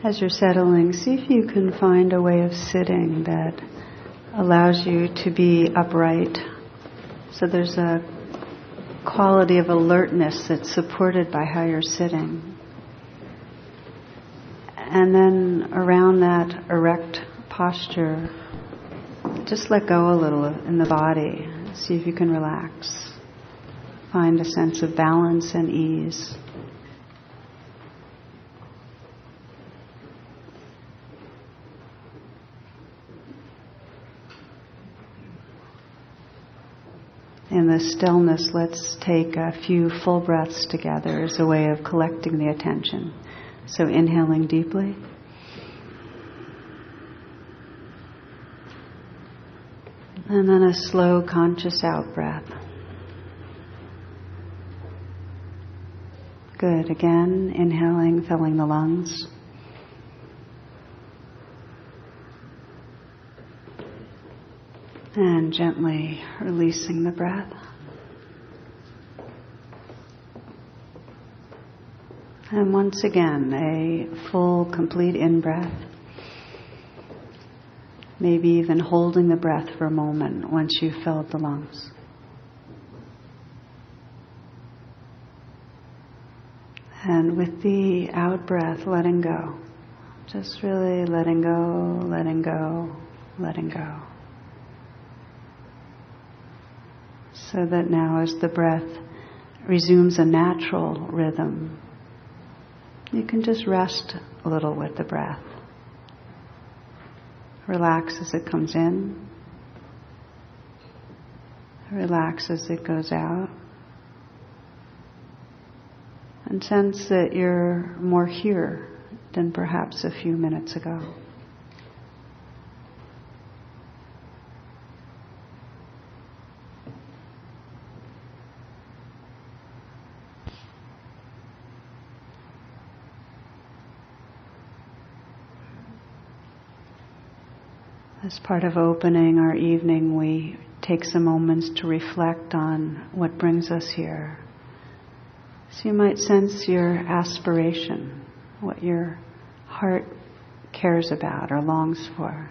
As you're settling, see if you can find a way of sitting that allows you to be upright. So there's a quality of alertness that's supported by how you're sitting. And then around that erect posture, just let go a little in the body. See if you can relax. Find a sense of balance and ease. In the stillness, let's take a few full breaths together as a way of collecting the attention. So inhaling deeply. And then a slow, conscious out-breath. Good. Again, inhaling, filling the lungs. And gently releasing the breath. And once again, a full, complete in-breath. Maybe even holding the breath for a moment once you've filled the lungs. And with the out-breath, letting go. Just really letting go, letting go, letting go. So that now as the breath resumes a natural rhythm, you can just rest a little with the breath. Relax as it comes in. Relax as it goes out. And sense that you're more here than perhaps a few minutes ago. As part of opening our evening, we take some moments to reflect on what brings us here. So you might sense your aspiration, what your heart cares about or longs for.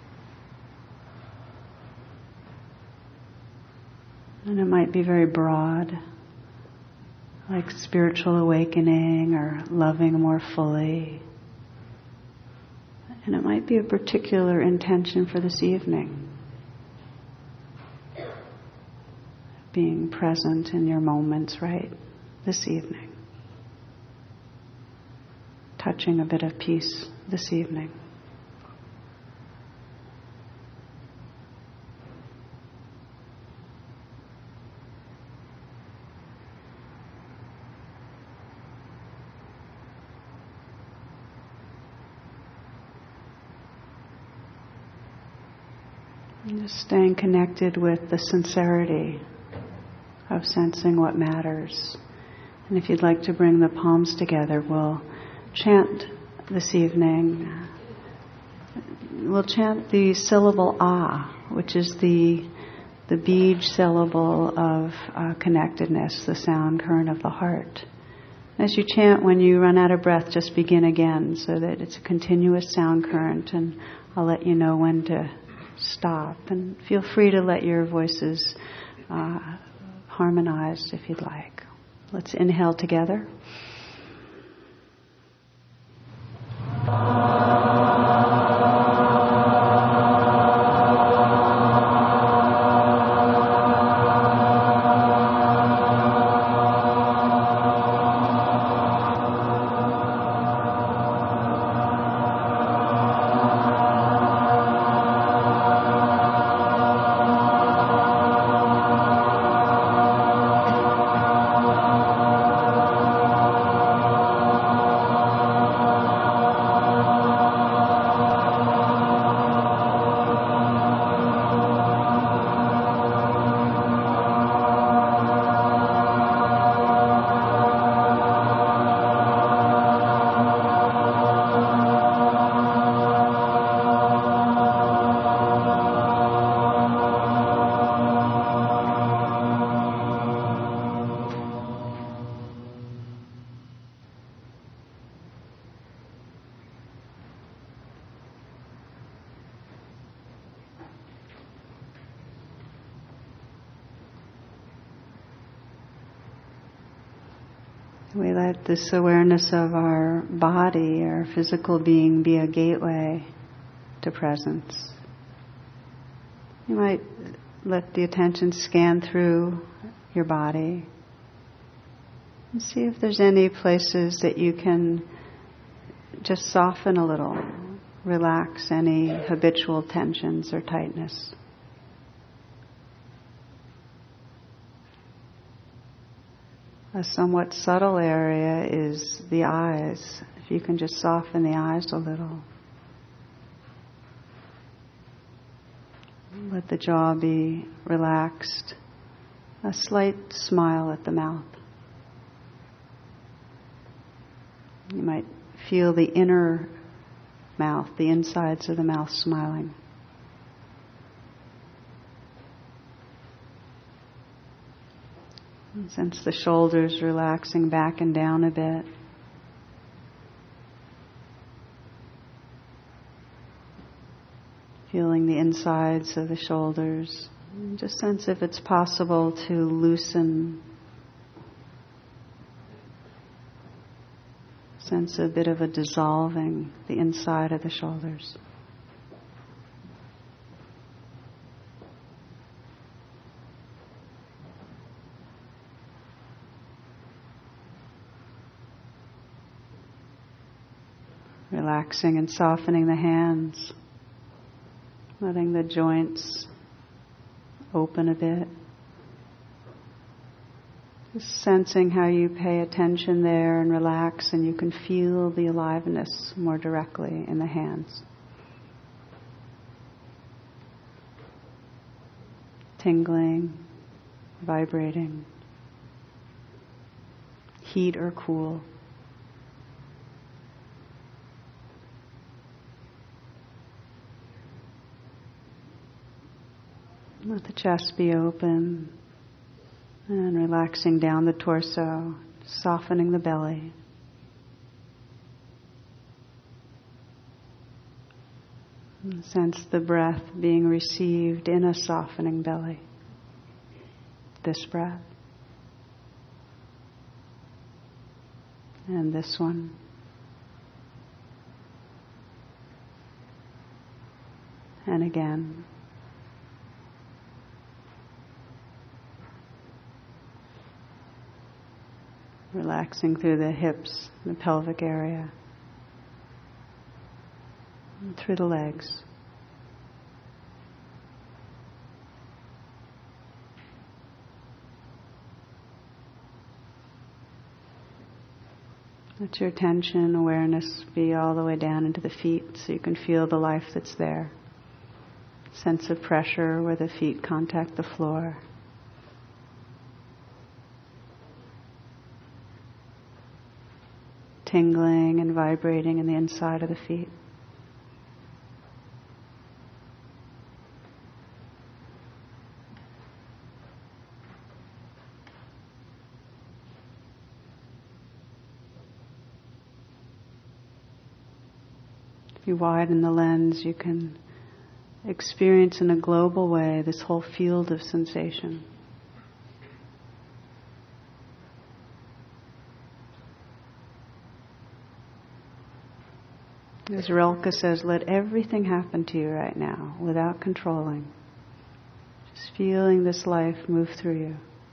And it might be very broad, like spiritual awakening or loving more fully. And it might be a particular intention for this evening. Being present in your moments right this evening. Touching a bit of peace this evening. And just staying connected with the sincerity of sensing what matters. And if you'd like to bring the palms together, we'll chant this evening. We'll chant the syllable Ah, which is the bead syllable of connectedness, the sound current of the heart. As you chant, when you run out of breath, just begin again so that it's a continuous sound current, and I'll let you know when to stop. And feel free to let your voices harmonize if you'd like. Let's inhale together. We let this awareness of our body, our physical being, be a gateway to presence. You might let the attention scan through your body and see if there's any places that you can just soften a little, relax any habitual tensions or tightness. A somewhat subtle area is the eyes. If you can just soften the eyes a little. Let the jaw be relaxed. A slight smile at the mouth. You might feel the inner mouth, the insides of the mouth smiling. And sense the shoulders relaxing back and down a bit. Feeling the insides of the shoulders. And just sense if it's possible to loosen. Sense a bit of a dissolving the inside of the shoulders. Relaxing and softening the hands, letting the joints open a bit. Just sensing how you pay attention there and relax, and you can feel the aliveness more directly in the hands. Tingling, vibrating, heat or cool. Let the chest be open and relaxing down the torso, softening the belly. And sense the breath being received in a softening belly. This breath. And this one. And again. Relaxing through the hips, the pelvic area, and through the legs. Let your attention, awareness be all the way down into the feet so you can feel the life that's there. Sense of pressure where the feet contact the floor. Tingling and vibrating in the inside of the feet. If you widen the lens, you can experience in a global way this whole field of sensation. As Rilke says, let everything happen to you right now without controlling. Just feeling this life move through you.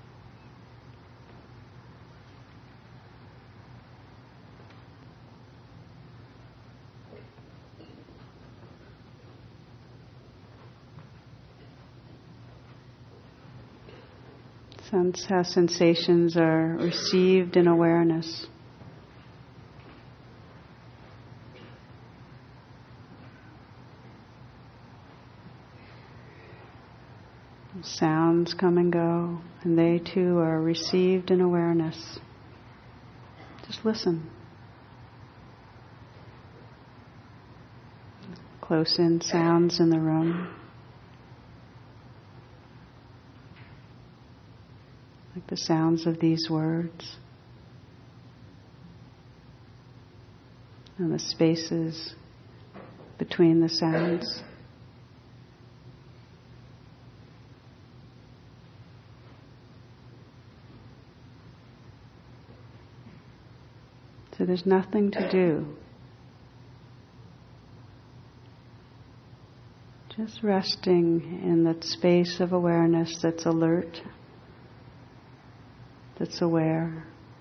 Sense how sensations are received in awareness. Sounds come and go, and they too are received in awareness. Just listen. Close in sounds in the room. Like the sounds of these words. And the spaces between the sounds. So there's nothing to do. Just resting in that space of awareness that's alert, that's aware.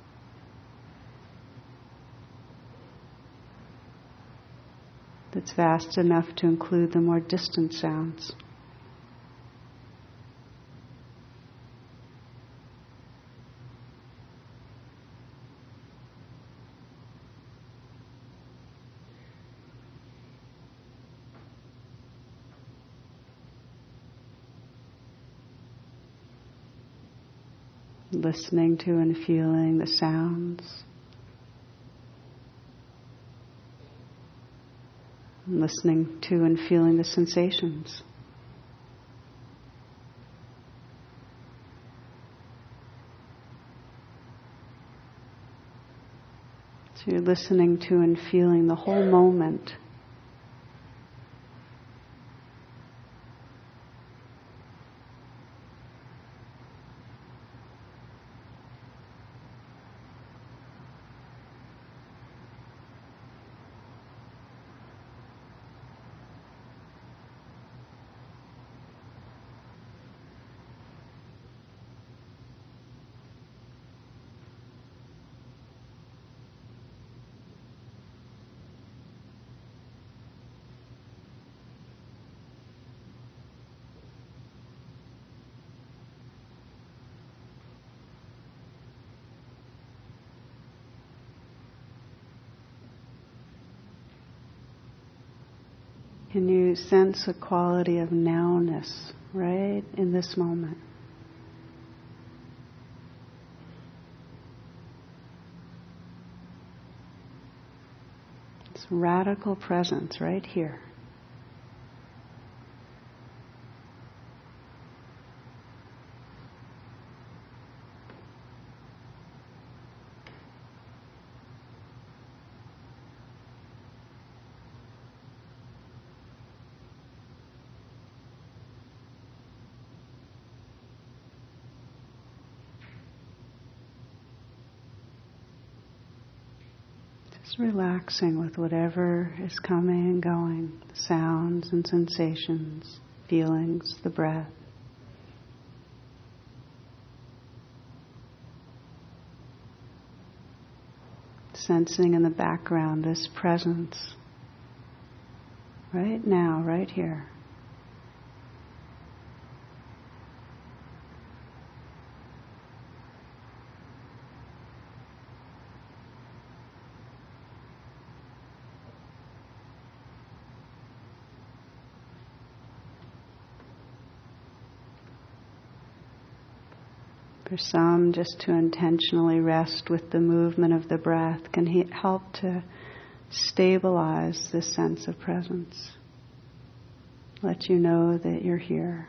That's vast enough to include the more distant sounds. Listening to and feeling the sounds. Listening to and feeling the sensations. So you're listening to and feeling the whole moment. Can you sense a quality of nowness right in this moment? It's radical presence right here. Just relaxing with whatever is coming and going, sounds and sensations, feelings, the breath. Sensing in the background this presence, right now, right here. For some, just to intentionally rest with the movement of the breath can help to stabilize this sense of presence. Let you know that you're here.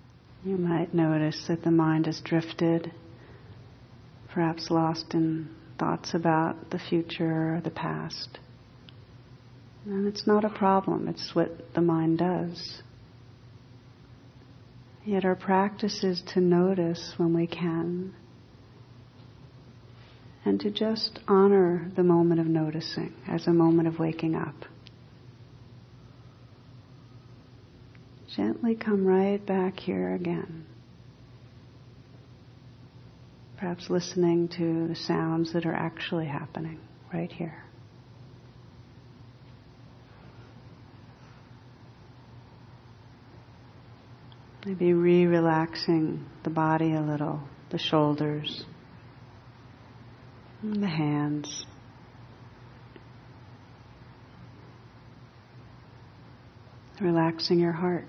You might notice that the mind has drifted, perhaps lost in thoughts about the future or the past. And it's not a problem, it's what the mind does. Yet our practice is to notice when we can, and to just honor the moment of noticing as a moment of waking up. Gently come right back here again. Perhaps listening to the sounds that are actually happening right here. Maybe re-relaxing the body a little, the shoulders, and the hands. Relaxing your heart.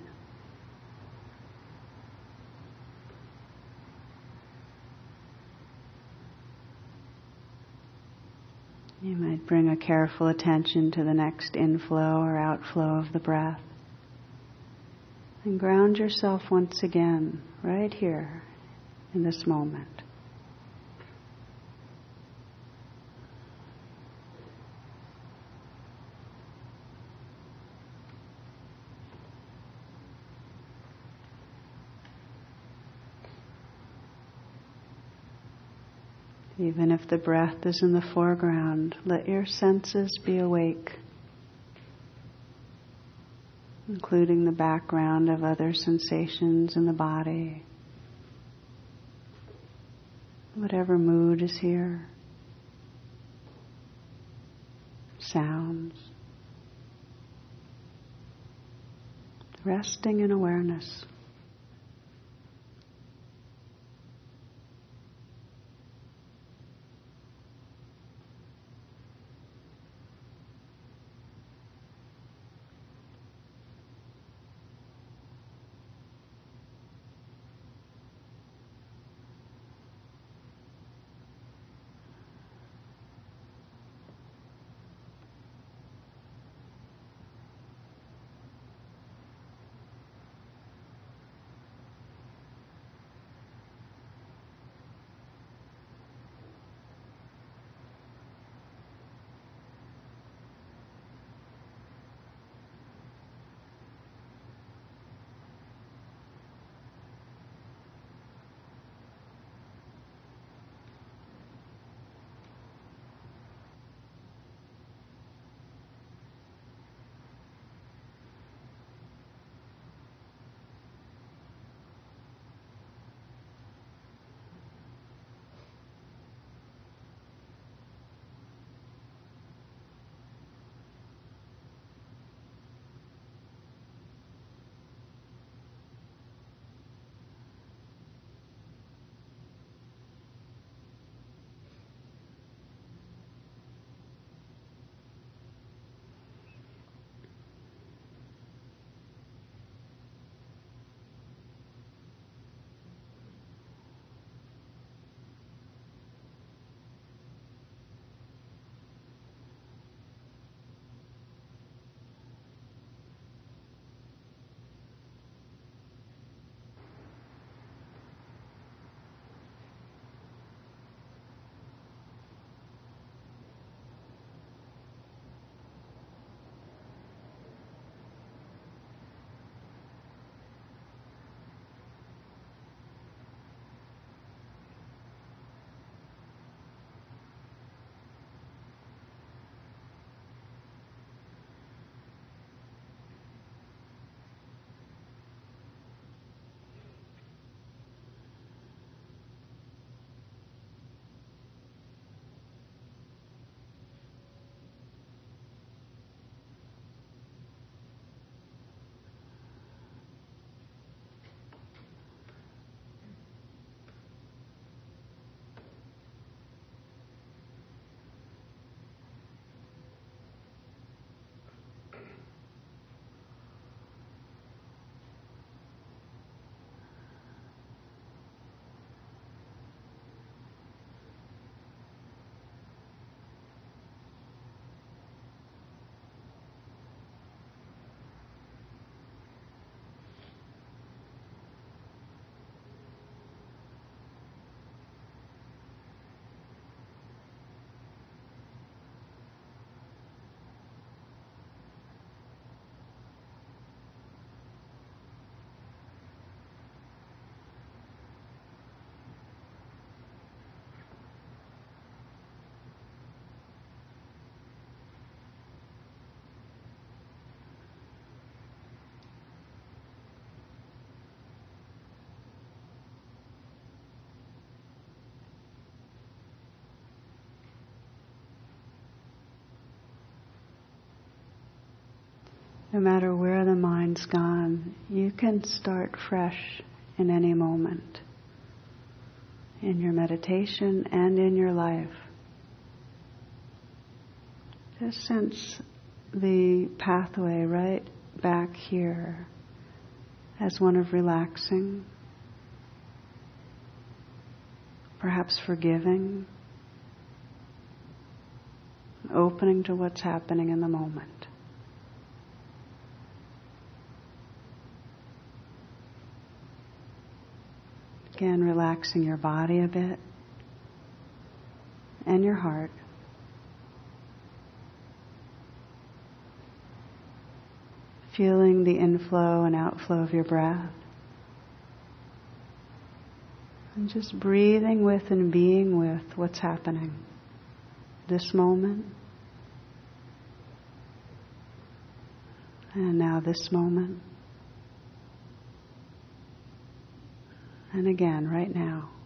You might bring a careful attention to the next inflow or outflow of the breath. And ground yourself once again, right here, in this moment. Even if the breath is in the foreground, let your senses be awake, including the background of other sensations in the body. Whatever mood is here. Sounds. Resting in awareness. No matter where the mind's gone, you can start fresh in any moment, in your meditation and in your life. Just sense the pathway right back here as one of relaxing, perhaps forgiving, opening to what's happening in the moment. Again, relaxing your body a bit and your heart. Feeling the inflow and outflow of your breath. And just breathing with and being with what's happening this moment. And now this moment. And again, right now.